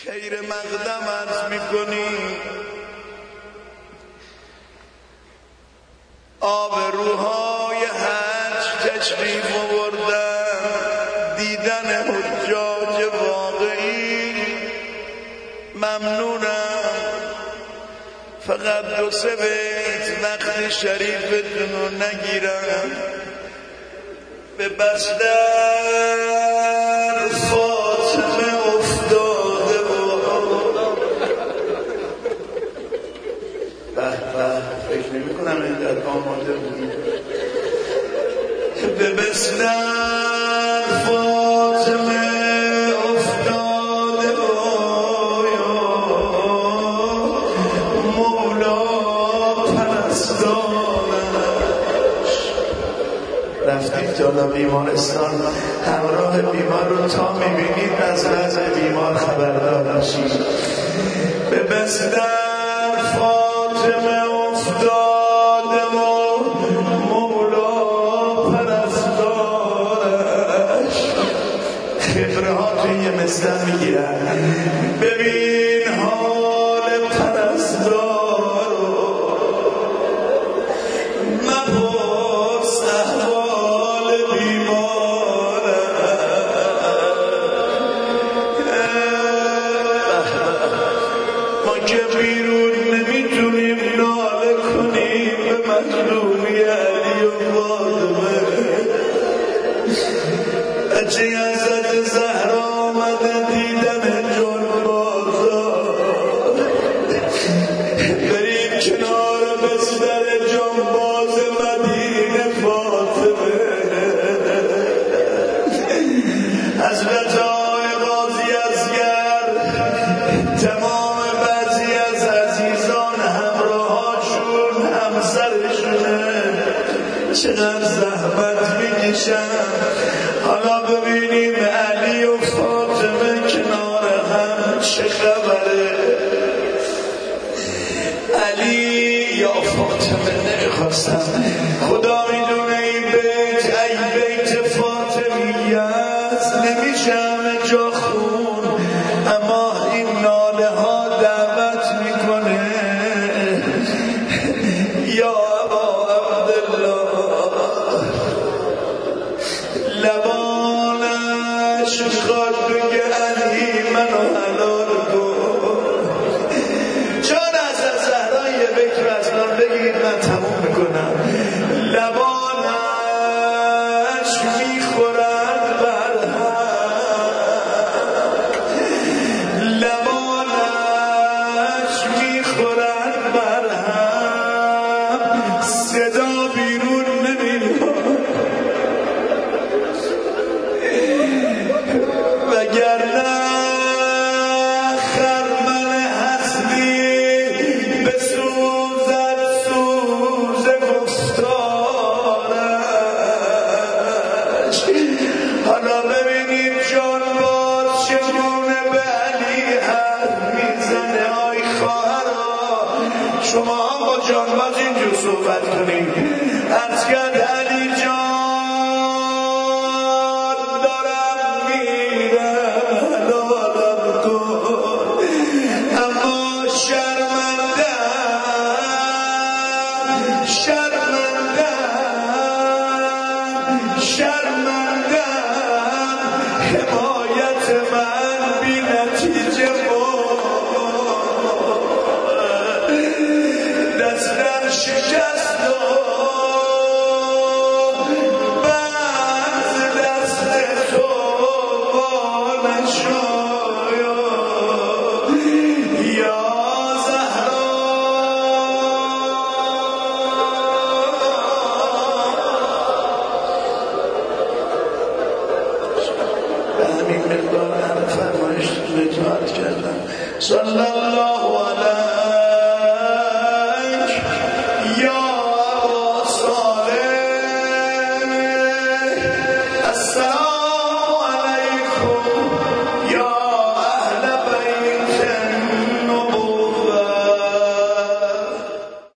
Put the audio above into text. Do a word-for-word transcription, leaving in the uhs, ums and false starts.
خیر مقدم عرض میکنی، آب روحای حج تشریف آوردن، دیدن حجاج واقعی. ممنونم، فقط دو سه بیت وقت شریفتون رو نگیرم. به بستر فاطمه افتاده و به به فکر نمی کنم اینقدر آماده بودیم. به بستر فاطمه افتاده و مولا پرستانش. رفتید جالا بیمارستان، همراه بیمار رو تا میبینید از وضع بیمار خبردار بشید. به بستر فاطمه افتاده و مولا پرستارش. خبره ها توی یه مستن میگیرن. ببین حال پرستار رو، مپرس احوال بیمارش. ما که بیرون نمیتونیم ناله کنیم به مظلومی علی و فاطمه. بچه حضرت زهرا آمده دیدن جانبازا. بریم کنار بستر جانباز مدینه فاطمه. حضرت آقای قاضی اصغر تمام بعضی از عزیزان همراهاشون همسرشونه چقدر زحمت میکشن. حالا ببینیم علی و فاطمه کنار هم چه خبره. علی یا فاطمه نمیخواستم، خدا میدونه این بیت ای بیت فاطمیت نمیشه همه جا خون، اما این ناله ها دعوت میکنه. یا ابا عبدالله، لبانش میخواد بگه علی منو حلال کن. چون از زهرا یه بیت رو اصلا بگید من تموم میکنم. لبانش میخورد بر هم، لبانش میخورد بر هم، صدا بیرون نمیاد. وگرنه خرمن هستی بسوزد سوز گفتارش. حالا ببینید جانباز چگونه به علی حرف میزنه. آی خواهرا، شما هم با جانباز اینجور صحبت کنید. عرض کرد علی جان حمایت من بی نتیجه دستم شکست و بعد دست تو نشاید. یا زهرا به همین مقدار همه فرمایش رو اطاعت کردم. صلی الله علیه